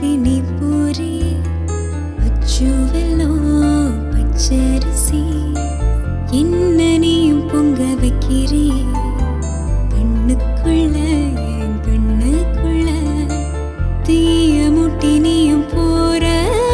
தினி பூரி அச்சுவெல்லோ பச்சரிசி என்ன நீயும் பொங்க வைக்கிறீ கண்ணுக்குள்ள என் கண்ணுக்குள்ள தீய முட்டி நீயும் போற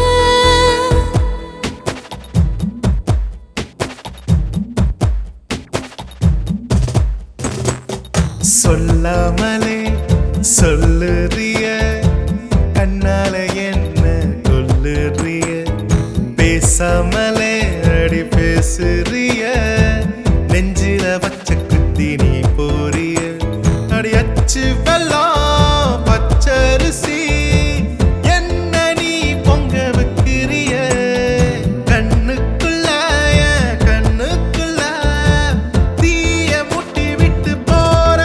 சொல்லாமலே சொல்லுறிய கண்ணால என்ன கொல்லுறிய பேசாமலே அடி பேசுறிய நெஞ்சில வச்ச குத்தி நீ போறிய அடி அச்சு வெல்லம் பச்சரிசி என்ன நீ பொங்க வைக்கிறிய கண்ணுக்குள்ள கண்ணுக்குள்ள தீய முட்டி விட்டு போற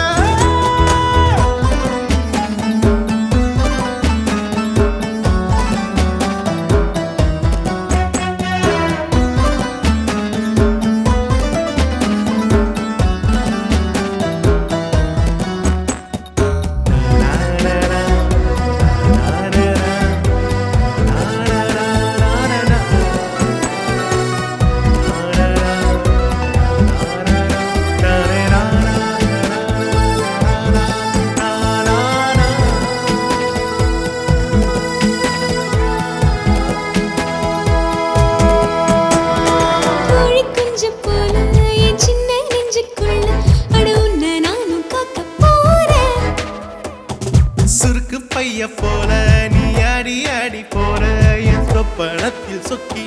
சுருக்கு பைய போல நீ ஆடி ஆடி போற என் சொப்பனத்தில் சொக்கி